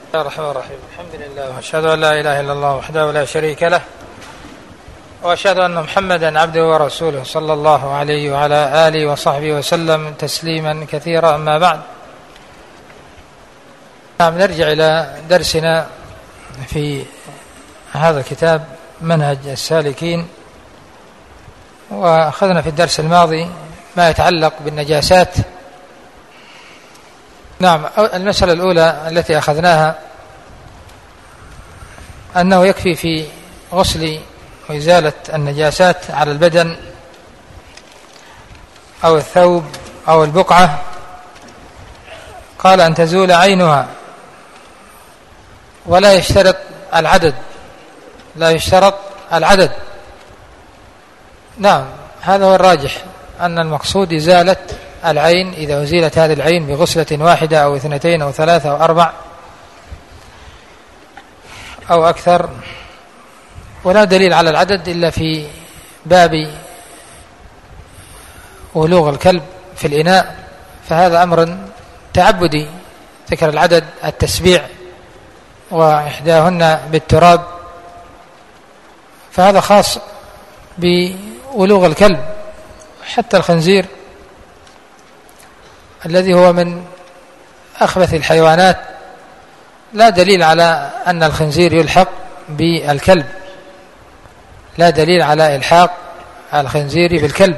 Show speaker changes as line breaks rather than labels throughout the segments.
بسم الله الرحمن الرحيم. الحمد لله وأشهد أن لا إله إلا الله وحده لا شريك له، وأشهد أن محمدا عبده ورسوله صلى الله عليه وعلى آله وصحبه وسلم تسليما كثيرا. أما بعد، نرجع إلى درسنا في هذا الكتاب منهج السالكين، وأخذنا في الدرس الماضي ما يتعلق بالنجاسات. نعم، المسألة الأولى التي أخذناها أنه يكفي في غسل وإزالة النجاسات على البدن أو الثوب أو البقعة، قال أن تزول عينها، ولا يشترط العدد، لا يشترط العدد. نعم، هذا هو الراجح، أن المقصود إزالة العين إذا أزيلت هذه العين بغسلة واحدة أو 2 أو 3 أو 4 أو أكثر، ولا دليل على العدد إلا في باب ولوغ الكلب في الإناء، فهذا أمر تعبدي، ذكر العدد التسبيع وإحداهن بالتراب، فهذا خاص بولوغ الكلب. حتى الخنزير الذي هو من أخبث الحيوانات لا دليل على أن الخنزير يلحق بالكلب، لا دليل على إلحاق الخنزير بالكلب،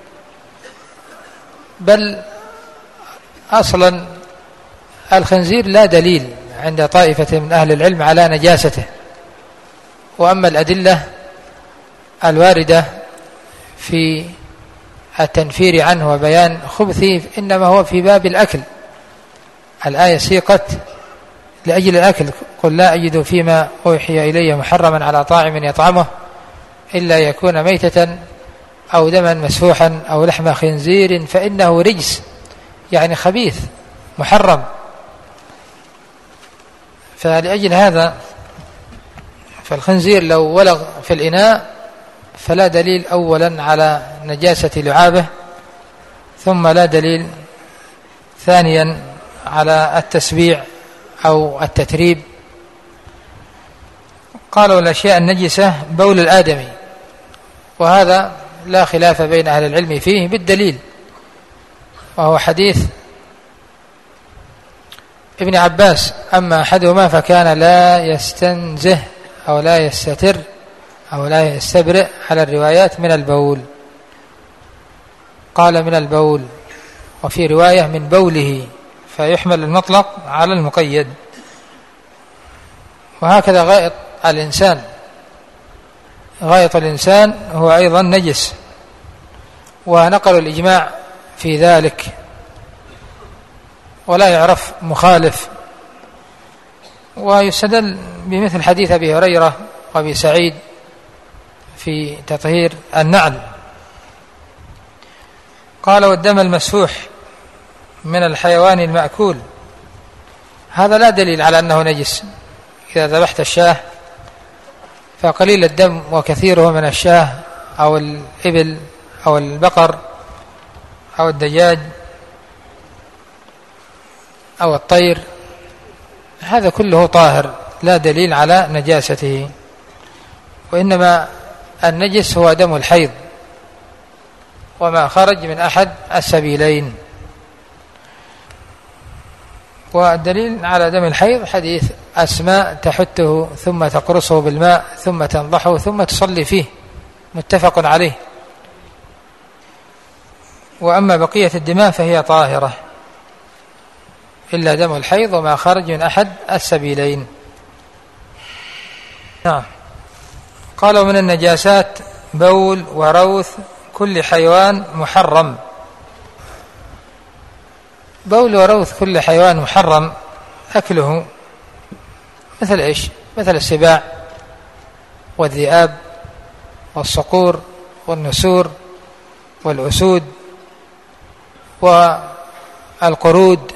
بل أصلا الخنزير لا دليل عند طائفة من أهل العلم على نجاسته. وأما الأدلة الواردة في التنفير عنه وبيان خبثه إنما هو في باب الأكل. الآية سيقت لأجل الأكل: قل لا أجد فيما أوحي إلي محرما على طاعم يطعمه إلا يكون ميتة أو دما مسفوحا أو لحم خنزير فإنه رجس، يعني خبيث محرم. فلأجل هذا فالخنزير لو ولغ في الإناء فلا دليل أولا على نجاسة لعابه، ثم لا دليل ثانيا على التسبيع أو التتريب. قالوا الأشياء النجسة بول الآدمي، وهذا لا خلاف بين أهل العلم فيه بالدليل، وهو حديث ابن عباس: أما أحدهما فكان لا يستنزه أو لا يستتر أو لا يستبرئ على الروايات من البول، قال من البول، وفي رواية من بوله، فيحمل المطلق على المقيد. وهكذا غائط الإنسان، غائط الإنسان هو أيضا نجس، ونقلوا الإجماع في ذلك، ولا يعرف مخالف. ويستدل بمثل حديث أبي هريرة وأبي سعيد في تطهير النعل. قال: والدم المسفوح من الحيوان المأكول، هذا لا دليل على أنه نجس. إذا ذبحت الشاة فقليل الدم وكثيره من الشاة أو الإبل أو البقر أو الدجاج أو الطير، هذا كله طاهر، لا دليل على نجاسته. وإنما النجس هو دم الحيض وما خرج من أحد السبيلين. والدليل على دم الحيض حديث أسماء: تحته ثم تقرصه بالماء ثم تنضحه ثم تصلي فيه، متفق عليه. وأما بقية الدماء فهي طاهرة إلا دم الحيض وما خرج من أحد السبيلين. نعم. قالوا: من النجاسات بول وروث كل حيوان محرم. بول وروث كل حيوان محرم أكله، مثل إيش؟ مثل السباع والذئاب والصقور والنسور والأسود والقرود.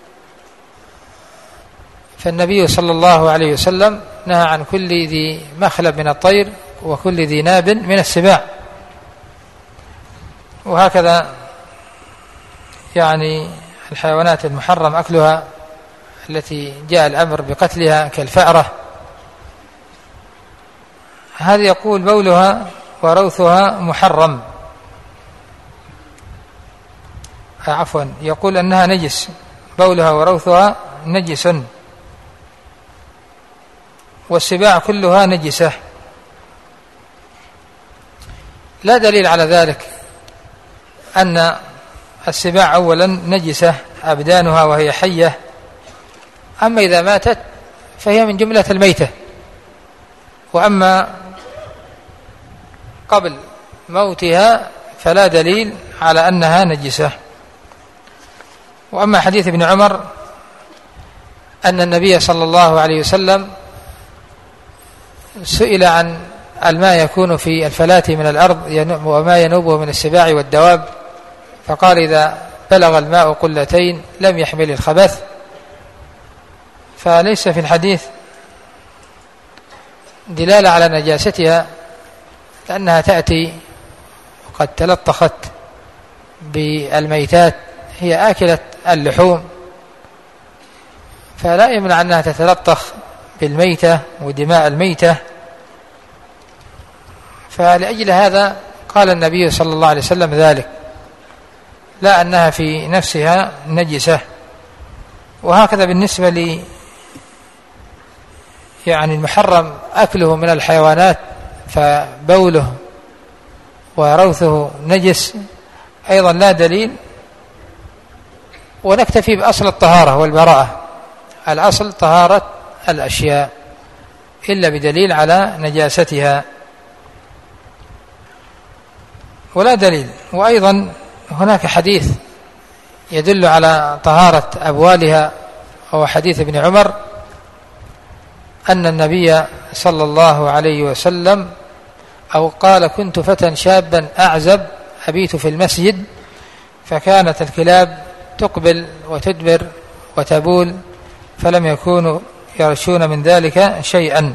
فالنبي صلى الله عليه وسلم نهى عن كل ذي مخلب من الطير وكل ذي ناب من السباع. وهكذا يعني الحيوانات المحرم أكلها التي جاء الأمر بقتلها كالفأرة، هذه يقول بولها وروثها محرم، عفوا يقول أنها نجس، بولها وروثها نجس، والسباع كلها نجسة. لا دليل على ذلك أن السباع أولا نجسة أبدانها وهي حية، أما إذا ماتت فهي من جملة الميتة، وأما قبل موتها فلا دليل على أنها نجسة. وأما حديث ابن عمر أن النبي صلى الله عليه وسلم سئل عن الماء يكون في الفلاة من الأرض وما ينوبه من السباع والدواب، فقال إذا بلغ الماء قلتين لم يحمل الخبث، فليس في الحديث دلالة على نجاستها، لأنها تأتي وقد تلطخت بالميتات، هي آكلة اللحوم، فلا يمنع أنها تتلطخ بالميتة ودماء الميتة. فلأجل هذا قال النبي صلى الله عليه وسلم ذلك، لا أنها في نفسها نجسة. وهكذا بالنسبة يعني المحرم أكله من الحيوانات، فبوله وروثه نجس أيضا لا دليل، ونكتفي بأصل الطهارة والبراءة، الأصل طهارة الأشياء إلا بدليل على نجاستها، ولا دليل. وأيضا هناك حديث يدل على طهارة أبوالها، وهو حديث ابن عمر أن النبي صلى الله عليه وسلم أو قال كنت فتى شابا أعزب أبيت في المسجد فكانت الكلاب تقبل وتدبر وتبول فلم يكونوا يرشون من ذلك شيئا.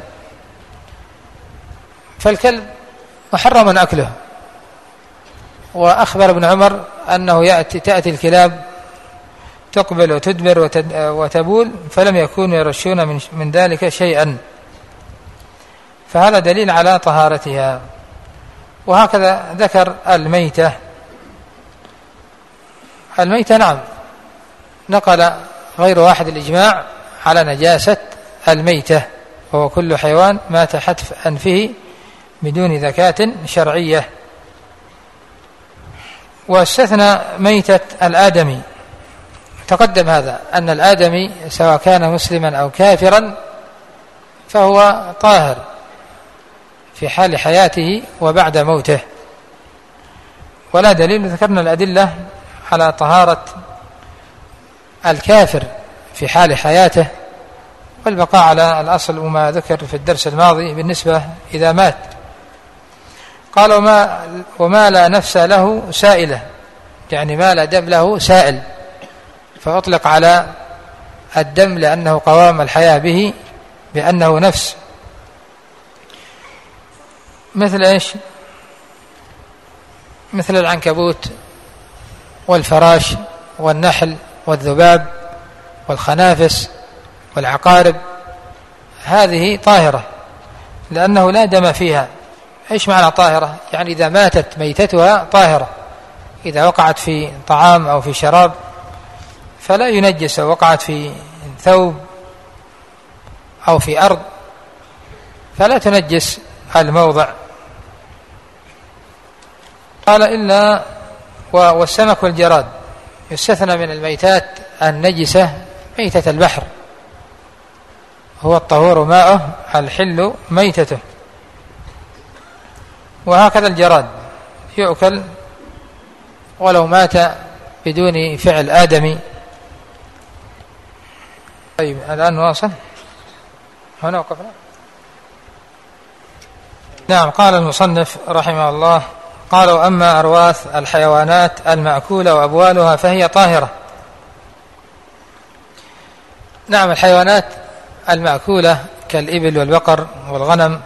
فالكلب محرم أكله، وأخبر ابن عمر أنه تأتي الكلاب تقبل وتدبر وتبول فلم يكونوا يرشون من ذلك شيئا، فهذا دليل على طهارتها. وهكذا ذكر الميتة. الميتة نعم نقل غير واحد الإجماع على نجاسة الميتة، وهو كل حيوان مات حتف أنفه بدون ذكاة شرعية. واستثنى ميتة الآدمي، تقدم هذا أن الآدمي سواء كان مسلما أو كافرا فهو طاهر في حال حياته وبعد موته، ولا دليل. ذكرنا الأدلة على طهارة الكافر في حال حياته، والبقاء على الأصل وما ذكر في الدرس الماضي بالنسبة إذا مات. قال وما لا نفس له سائلة، يعني ما لا دم له سائل، فأطلق على الدم لأنه قوام الحياة به بأنه نفس. مثل إيش؟ مثل العنكبوت والفراش والنحل والذباب والخنافس والعقارب، هذه طاهرة لأنه لا دم فيها. إيش معنى طاهرة؟ يعني إذا ماتت ميتتها طاهرة، إذا وقعت في طعام أو في شراب فلا ينجس، وقعت في ثوب أو في أرض فلا تنجس الموضع. قال إلا والسمك والجراد يستثنى من الميتات النجسة ميتة البحر، هو الطهور ماؤه الحل ميتته. وهكذا الجراد يؤكل ولو مات بدون فعل آدمي. طيب الآن نواصل، هنا وقفنا. نعم. قال المصنف رحمه الله قال وأما أرواث الحيوانات المأكولة وأبوالها فهي طاهرة. نعم الحيوانات المأكولة كالإبل والبقر والغنم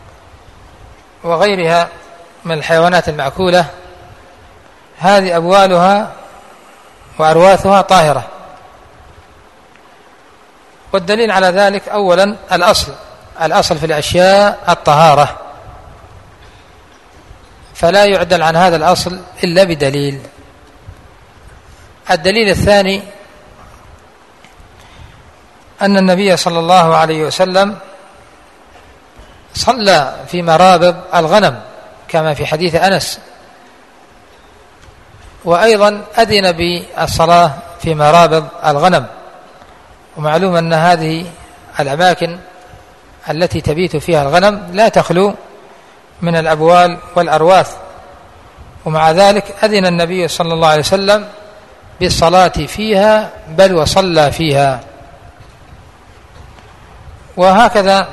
وغيرها من الحيوانات المأكولة هذه أبوالها وأرواثها طاهرة، والدليل على ذلك أولا الأصل في الأشياء الطهارة، فلا يعدل عن هذا الأصل إلا بدليل. الدليل الثاني أن النبي صلى الله عليه وسلم صلى في مرابض الغنم كما في حديث أنس، وأيضا أذن بالصلاة في مرابض الغنم. ومعلوم أن هذه الأماكن التي تبيت فيها الغنم لا تخلو من الأبوال والأرواث، ومع ذلك أذن النبي صلى الله عليه وسلم بالصلاة فيها بل وصلى فيها. وهكذا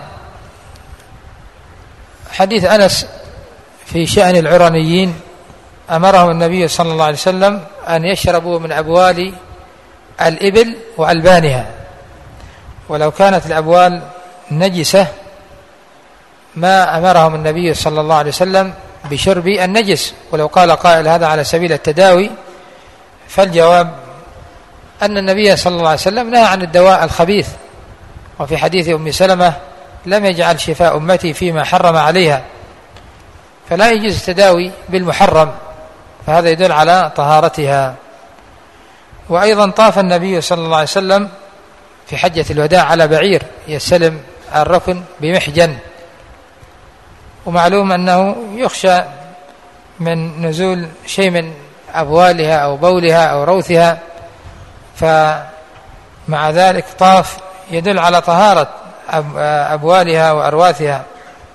حديث أنس في شأن العرنيين أمرهم النبي صلى الله عليه وسلم أن يشربوا من أبوال الإبل وألبانها، ولو كانت الأبوال نجسة ما أمرهم النبي صلى الله عليه وسلم بشرب النجس. ولو قال قائل هذا على سبيل التداوي، فالجواب أن النبي صلى الله عليه وسلم نهى عن الدواء الخبيث، وفي حديث أم سلمة لم يجعل شفاء أمتي فيما حرم عليها، فلا يجوز التداوي بالمحرم، فهذا يدل على طهارتها. وأيضا طاف النبي صلى الله عليه وسلم في حجة الوداع على بعير يستلم الركن بمحجن، ومعلوم أنه يخشى من نزول شيء من أبوالها أو بولها أو روثها، فمع ذلك طاف يدل على طهارة أبوالها وأرواثها.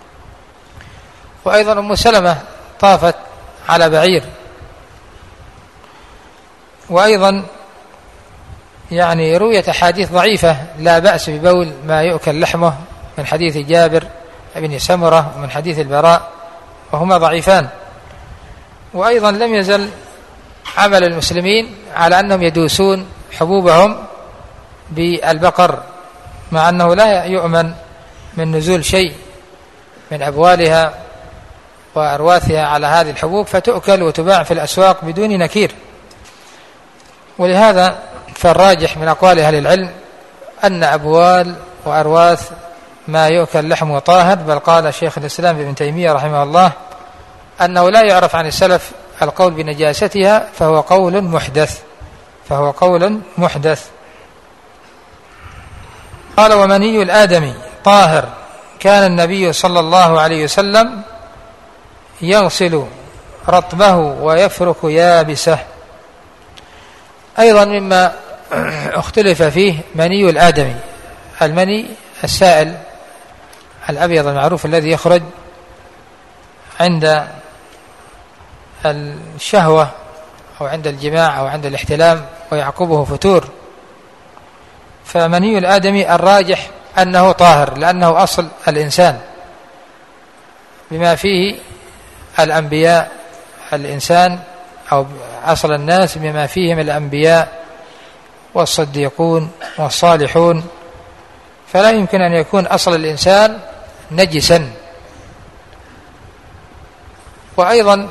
وأيضا أم سلمة طافت على بعير. وأيضا يعني رويت أحاديث ضعيفة لا بأس ببول ما يؤكل لحمه من حديث جابر بن سمرة ومن حديث البراء، وهما ضعيفان. وأيضا لم يزل عمل المسلمين على أنهم يدوسون حبوبهم بالبقر، مع أنه لا يؤمن من نزول شيء من أبوالها وأرواثها على هذه الحبوب فتؤكل وتباع في الأسواق بدون نكير. ولهذا فالراجح من أقوال أهل العلم أن أبوال وأرواث ما يؤكل لحمه طاهر، بل قال شيخ الإسلام ابن تيمية رحمه الله أنه لا يعرف عن السلف القول بنجاستها، فهو قول محدث. قال ومني الآدمي طاهر، كان النبي صلى الله عليه وسلم يغسل رطبه ويفرك يابسه. أيضا مما اختلف فيه مني الآدمي، المني السائل الأبيض المعروف الذي يخرج عند الشهوة أو عند الجماع أو عند الاحتلام ويعقبه فتور. فمني الآدمي الراجح أنه طاهر، لأنه أصل الإنسان بما فيه الأنبياء، الإنسان أو أصل الناس بما فيهم الأنبياء والصديقون والصالحون، فلا يمكن أن يكون أصل الإنسان نجسا. وأيضا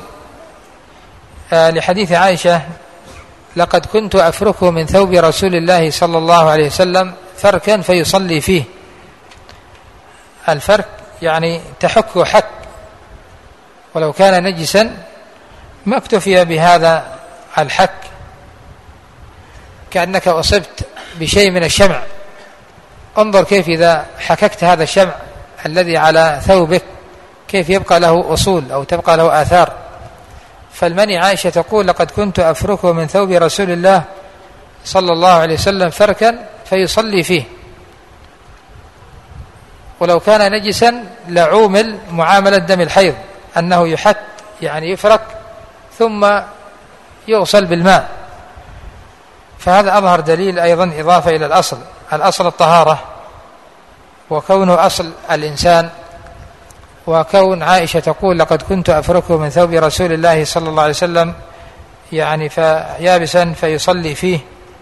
لحديث عائشة لقد كنت أفركه من ثوب رسول الله صلى الله عليه وسلم فركا فيصلي فيه. الفرك يعني تحك حك، ولو كان نجسا ما اكتفي بهذا الحك، كأنك أصبت بشيء من الشمع. انظر كيف إذا حككت هذا الشمع الذي على ثوبك كيف يبقى له أصول أو تبقى له آثار. فالمني عائشة تقول لقد كنت أفركه من ثوب رسول الله صلى الله عليه وسلم فركا فيصلي فيه، ولو كان نجسا لعومل معاملة دم الحيض، أنه يحت يعني يفرك ثم يغسل بالماء. فهذا أظهر دليل أيضا إضافة إلى الأصل الطهارة، وكونه أصل الإنسان، وكون عائشة تقول لقد كنت أفركه من ثوب رسول الله صلى الله عليه وسلم يعني يابسا فيصلي فيه.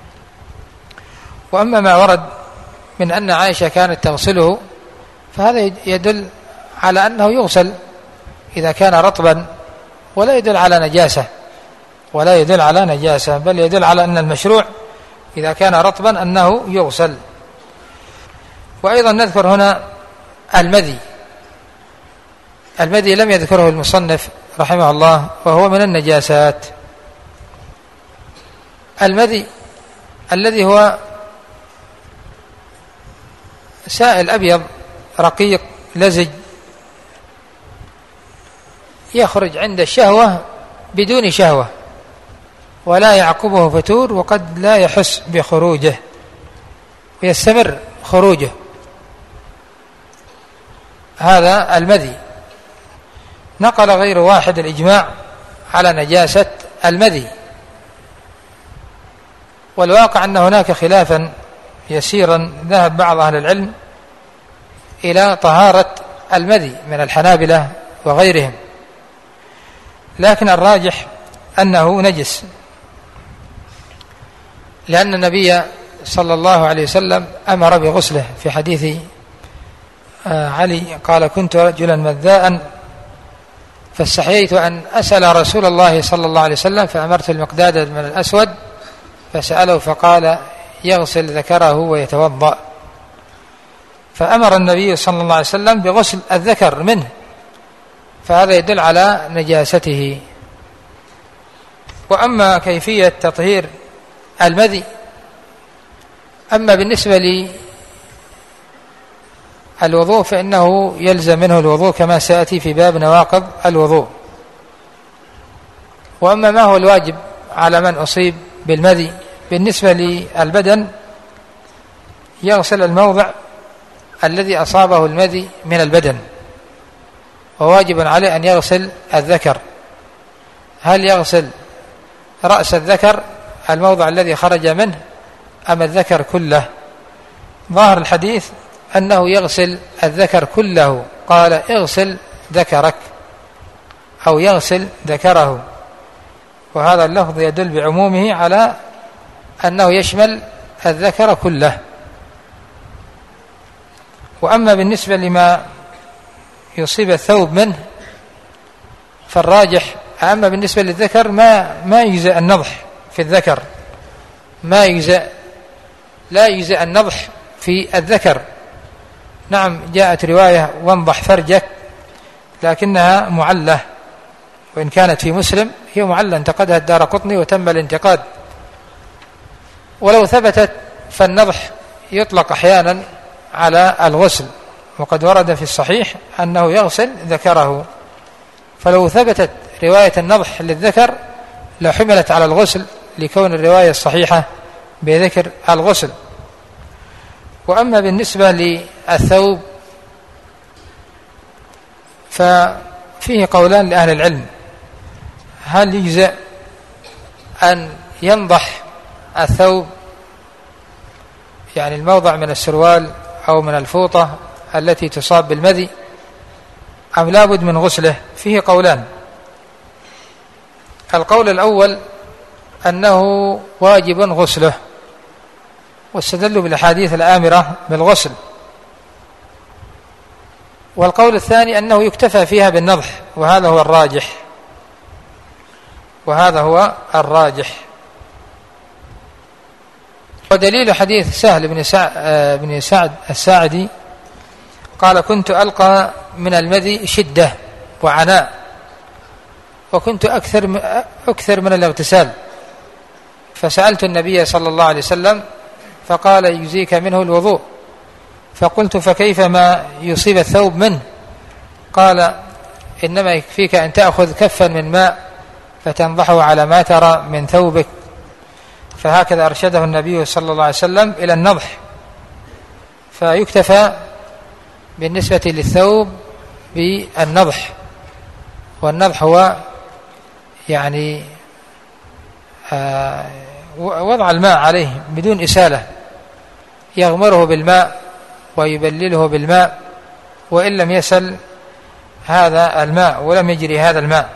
وأما ما ورد من أن عائشة كانت تغسله فهذا يدل على أنه يغسل إذا كان رطبا، ولا يدل على نجاسة، بل يدل على أن المشروع إذا كان رطبا أنه يغسل. وأيضا نذكر هنا المذي. المذي لم يذكره المصنف رحمه الله وهو من النجاسات. المذي الذي هو سائل أبيض رقيق لزج يخرج عند الشهوة بدون شهوة ولا يعقبه فتور وقد لا يحس بخروجه ويستمر خروجه، هذا المذي. نقل غير واحد الإجماع على نجاسة المذي، والواقع أن هناك خلافا يسيرا ذهب بعض أهل العلم إلى طهارة المذي من الحنابلة وغيرهم، لكن الراجح أنه نجس، لأن النبي صلى الله عليه وسلم أمر بغسله في حديث علي قال: كنت رجلا مذاء فاستحييت أن أسأل رسول الله صلى الله عليه وسلم فأمرت المقداد بن الأسود فسأله فقال: يغسل ذكره ويتوضأ. فأمر النبي صلى الله عليه وسلم بغسل الذكر منه، فهذا يدل على نجاسته. وأما كيفية تطهير المذي، أما بالنسبة للوضوء فإنه يلزم منه الوضوء كما سيأتي في باب نواقض الوضوء. وأما ما هو الواجب على من أصيب بالمذي بالنسبة للبدن، يغسل الموضع الذي أصابه المذي من البدن، وواجب عليه أن يغسل الذكر. هل يغسل رأس الذكر الموضع الذي خرج منه أم الذكر كله؟ ظاهر الحديث أنه يغسل الذكر كله، قال: اغسل ذكرك أو يغسل ذكره، وهذا اللفظ يدل بعمومه على أنه يشمل الذكر كله. وأما بالنسبة لما يصيب الثوب منه فالراجح، أما بالنسبة للذكر ما يجزئ النضح في الذكر، لا يجزئ النضح في الذكر. نعم جاءت رواية: وانضح فرجك، لكنها معلة، وإن كانت في مسلم هي معلة انتقدها الدارقطني وتم الانتقاد. ولو ثبتت فالنضح يطلق أحيانا على الغسل، وقد ورد في الصحيح أنه يغسل ذكره، فلو ثبتت رواية النضح للذكر لحملت على الغسل لكون الرواية الصحيحة بذكر الغسل. وأما بالنسبة للثوب ففيه قولان لأهل العلم: هل يجزئ أن ينضح الثوب، يعني الموضع من السروال أو من الفوطة التي تصاب بالمذي، أم لابد من غسله؟ فيه قولان. القول الأول أنه واجب غسله، واستدلوا بالأحاديث الآمرة بالغسل. والقول الثاني أنه يكتفى فيها بالنضح، وهذا هو الراجح. ودليل حديث سهل بن سعد الساعدي قال: كنت ألقى من المذي شدة وعناء، وكنت أكثر من الاغتسال، فسألت النبي صلى الله عليه وسلم فقال: يجزيك منه الوضوء. فقلت: فكيف ما يصيب الثوب منه؟ قال: إنما يكفيك أن تأخذ كفا من ماء فتنضحه على ما ترى من ثوبك. فهكذا أرشده النبي صلى الله عليه وسلم إلى النضح، فيكتفى بالنسبة للثوب بالنضح. والنضح هو يعني وضع الماء عليه بدون إسالة، يغمره بالماء ويبلله بالماء، وإن لم يسل هذا الماء ولم يجري هذا الماء.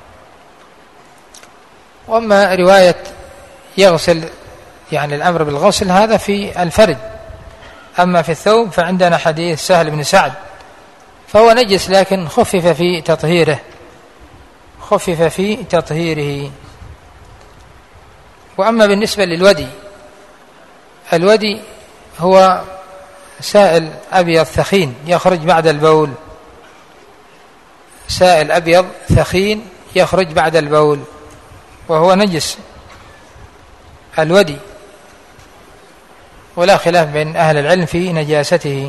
وأما رواية يغسل يعني الأمر بالغسل هذا في الفرج، أما في الثوب فعندنا حديث سهل بن سعد فهو نجس لكن خفف في تطهيره. وأما بالنسبة للودي، الودي هو سائل أبيض ثخين يخرج بعد البول، سائل أبيض ثخين يخرج بعد البول وهو نجس الودي، ولا خلاف بين أهل العلم في نجاسته.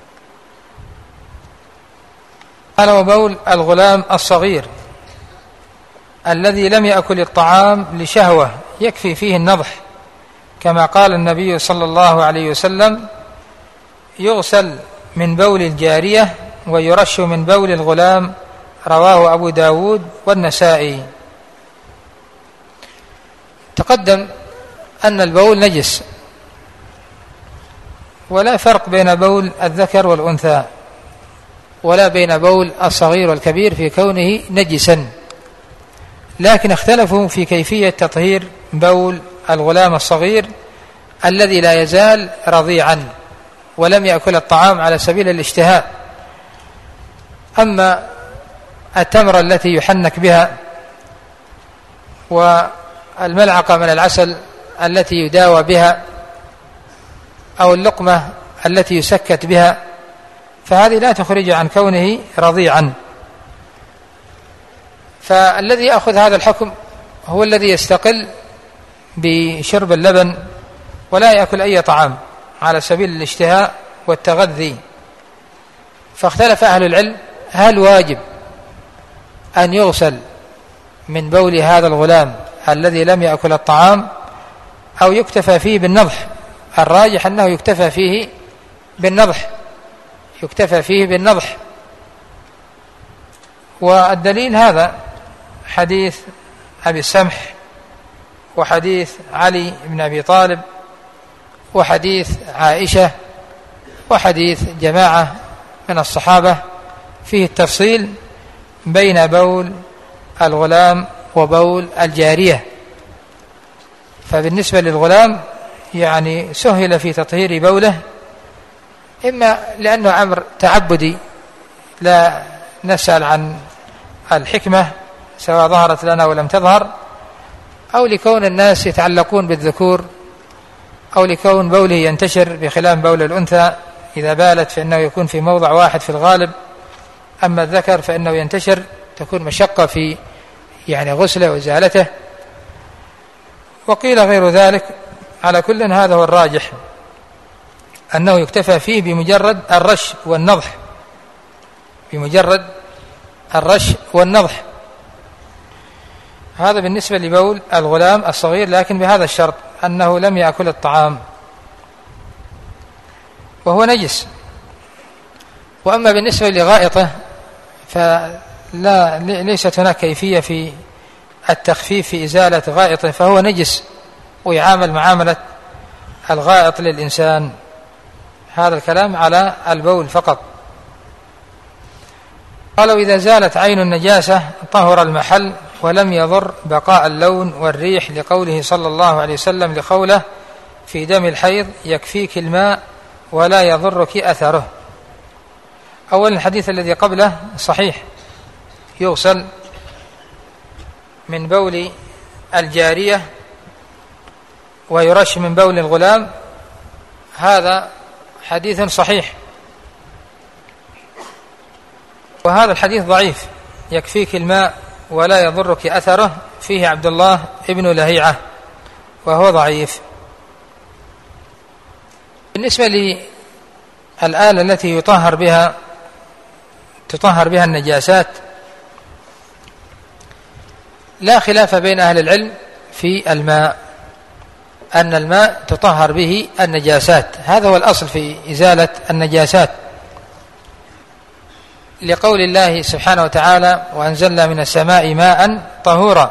قال: وبول الغلام الصغير الذي لم يأكل الطعام لشهوة يكفي فيه النضح، كما قال النبي صلى الله عليه وسلم: يغسل من بول الجارية ويرش من بول الغلام، رواه أبو داود والنسائي. تقدم أن البول نجس، ولا فرق بين بول الذكر والأنثى، ولا بين بول الصغير والكبير في كونه نجسا، لكن اختلفوا في كيفية تطهير بول الغلام الصغير الذي لا يزال رضيعا ولم يأكل الطعام على سبيل الاشتهاء. أما التمرة التي يحنك بها والملعقة من العسل التي يداوى بها أو اللقمة التي يسكت بها، فهذه لا تخرج عن كونه رضيعا. فالذي يأخذ هذا الحكم هو الذي يستقل بشرب اللبن ولا يأكل أي طعام على سبيل الاشتهاء والتغذي. فاختلف أهل العلم: هل واجب أن يغسل من بول هذا الغلام الذي لم يأكل الطعام أو يكتفى فيه بالنضح؟ الراجح أنه يكتفى فيه بالنضح، يكتفى فيه بالنضح. والدليل هذا حديث أبي السمح، وحديث علي بن أبي طالب، وحديث عائشة، وحديث جماعة من الصحابة فيه التفصيل بين بول الغلام وبول الجارية. فبالنسبة للغلام يعني سهل في تطهير بوله، إما لأنه أمر تعبدي لا نسأل عن الحكمة سواء ظهرت لنا ولم تظهر، أو لكون الناس يتعلقون بالذكور، أو لكون بوله ينتشر بخلاف بول الأنثى، إذا بالت فإنه يكون في موضع واحد في الغالب، أما الذكر فإنه ينتشر، تكون مشقة في يعني غسله وإزالته. وقيل غير ذلك. على كل هذا هو الراجح، أنه يكتفى فيه بمجرد الرش والنضح، بمجرد الرش والنضح. هذا بالنسبة لبول الغلام الصغير، لكن بهذا الشرط أنه لم يأكل الطعام وهو نجس. وأما بالنسبة لغائطه ليست هناك كيفية في التخفيف في إزالة غائطه، فهو نجس ويعامل معاملة الغائط للإنسان. هذا الكلام على البول فقط. قالوا: إذا زالت عين النجاسة طهر المحل ولم يضر بقاء اللون والريح، لقوله صلى الله عليه وسلم لخولة في دم الحيض: يكفيك الماء ولا يضرك أثره. أولا الحديث الذي قبله صحيح، يغسل من بول الجارية ويرش من بول الغلام، هذا حديث صحيح. وهذا الحديث ضعيف، يكفيك الماء ولا يضرك أثره، فيه عبد الله ابن لهيعة وهو ضعيف. بالنسبة للآلة التي تطهر بها النجاسات، لا خلاف بين أهل العلم في الماء، أن الماء تطهر به النجاسات، هذا هو الأصل في إزالة النجاسات، لقول الله سبحانه وتعالى: وأنزلنا من السماء ماء طهورا.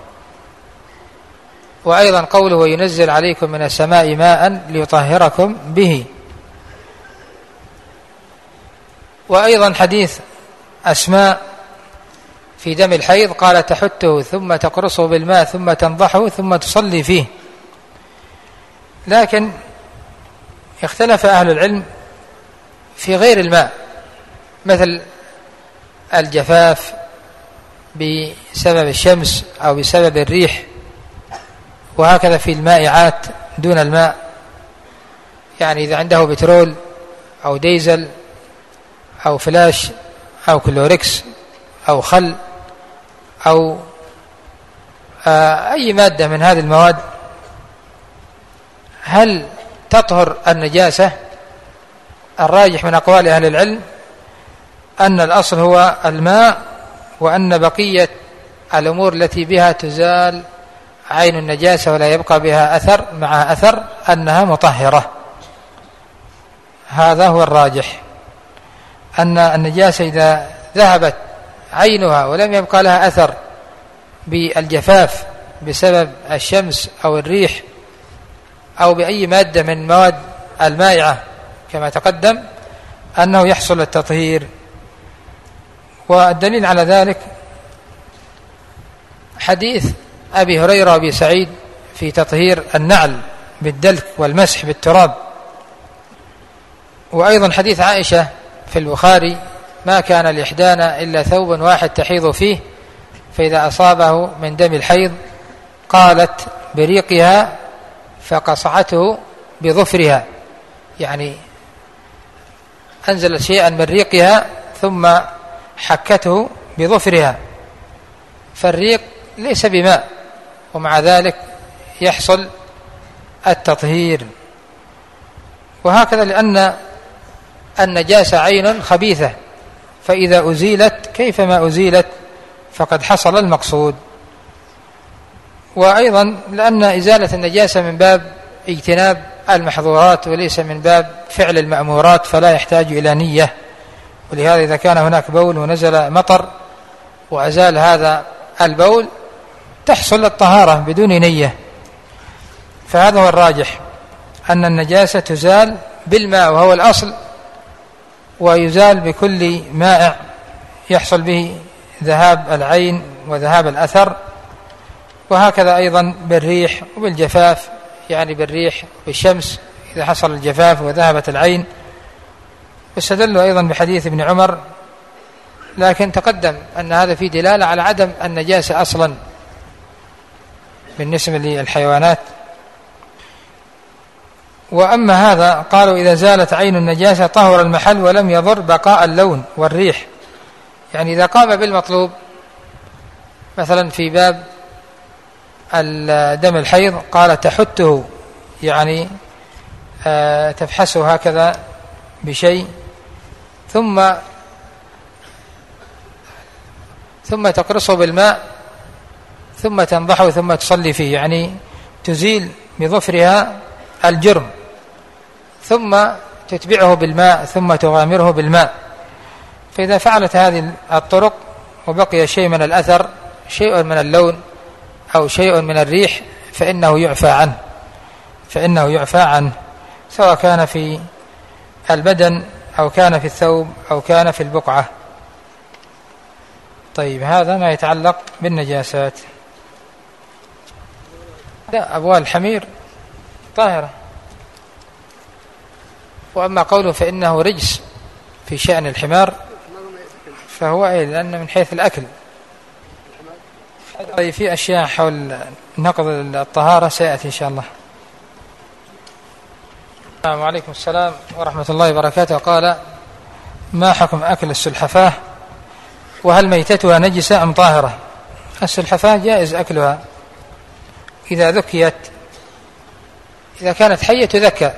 وأيضا قوله: وينزل عليكم من السماء ماء ليطهركم به. وأيضا حديث أسماء في دم الحيض، قال: تحته ثم تقرصه بالماء ثم تنضحه ثم تصلي فيه. لكن اختلف أهل العلم في غير الماء، مثل الجفاف بسبب الشمس أو بسبب الريح، وهكذا في المائعات دون الماء، يعني إذا عنده بترول أو ديزل أو فلاش أو كلوريكس أو خل أو أي مادة من هذه المواد، هل تطهر النجاسة؟ الراجح من أقوال أهل العلم أن الأصل هو الماء، وأن بقية الأمور التي بها تزال عين النجاسة ولا يبقى بها أثر مع أثر أنها مطهرة. هذا هو الراجح، أن النجاسة إذا ذهبت عينها ولم يبقى لها أثر بالجفاف بسبب الشمس أو الريح أو بأي مادة من مواد المائعة كما تقدم، أنه يحصل التطهير. والدليل على ذلك حديث أبي هريرة وأبي سعيد في تطهير النعل بالدلك والمسح بالتراب، وأيضا حديث عائشة في البخاري: ما كان لإحدانا إلا ثوب واحد تحيض فيه، فإذا أصابه من دم الحيض قالت بريقها فقصعته بظفرها، يعني أنزل شيئا من ريقها ثم حكته بظفرها، فالريق ليس بماء ومع ذلك يحصل التطهير. وهكذا لأن النجاسة عين خبيثة، فإذا أزيلت كيفما أزيلت فقد حصل المقصود. وأيضا لأن إزالة النجاسة من باب اجتناب المحظورات وليس من باب فعل المأمورات، فلا يحتاج إلى نية. ولهذا إذا كان هناك بول ونزل مطر وأزال هذا البول تحصل الطهارة بدون نية. فهذا هو الراجح، أن النجاسة تزال بالماء وهو الأصل، ويزال بكل مائع يحصل به ذهاب العين وذهاب الأثر. وهكذا أيضا بالريح وبالجفاف، يعني بالريح والشمس إذا حصل الجفاف وذهبت العين. واستدلوا أيضا بحديث ابن عمر، لكن تقدم أن هذا فيه دلالة على عدم النجاسة أصلا بالنسبة للحيوانات. وأما هذا قالوا إذا زالت عين النجاسة طهر المحل ولم يضر بقاء اللون والريح، يعني إذا قام بالمطلوب مثلا في باب دم الحيض قال تحته، يعني تفحسه هكذا بشيء ثم تقرصه بالماء ثم تنضحه ثم تصلي فيه، يعني تزيل بظفرها الجرم ثم تتبعه بالماء ثم تغامره بالماء. فإذا فعلت هذه الطرق وبقي شيء من الأثر، شيء من اللون أو شيء من الريح، فإنه يعفى عنه سواء كان في البدن أو كان في الثوب أو كان في البقعة. طيب، هذا ما يتعلق بالنجاسات. لا، أبوال الحمير طاهرة. وأما قوله فإنه رجس في شأن الحمار فهو لأن من حيث الأكل. طيب، في أشياء حول نقض الطهارة سيأتي إن شاء الله. السلام عليكم السلام ورحمة الله وبركاته. قال: ما حكم أكل السلحفاة، وهل ميتتها نجسة أم طاهرة؟ السلحفاة جائز أكلها إذا ذكيت، إذا كانت حية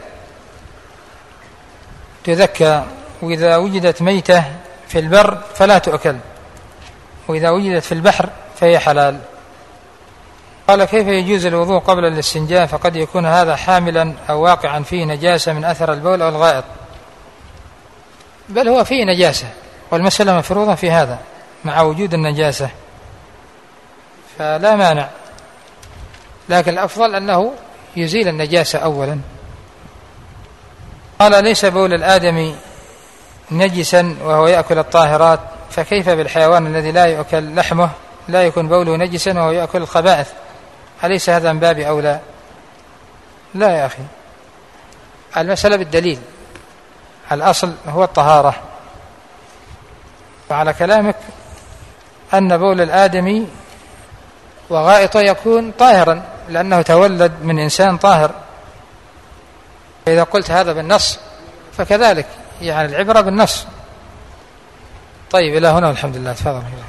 تذكى، وإذا وجدت ميتة في البر فلا تؤكل، وإذا وجدت في البحر فهي حلال. قال: كيف يجوز الوضوء قبل الاستنجاء؟ فقد يكون هذا حاملا أو واقعا فيه نجاسة من أثر البول أو الغائط. بل هو فيه نجاسة، والمسألة مفروضة في هذا مع وجود النجاسة، فلا مانع، لكن الأفضل أنه يزيل النجاسة أولا. قال: ليس بول الآدمي نجسا وهو يأكل الطاهرات، فكيف بالحيوان الذي لا يؤكل لحمه لا يكون بوله نجسا وهو يأكل الخبائث؟ أليس هذا من باب أولى؟ لا يا أخي، المسألة بالدليل، الأصل هو الطهارة. وعلى كلامك أن بول الآدمي وغائطه يكون طاهرا لأنه تولد من إنسان طاهر، فإذا قلت هذا بالنص فكذلك يعني العبرة بالنص. طيب إلى هنا والحمد لله. تفضل.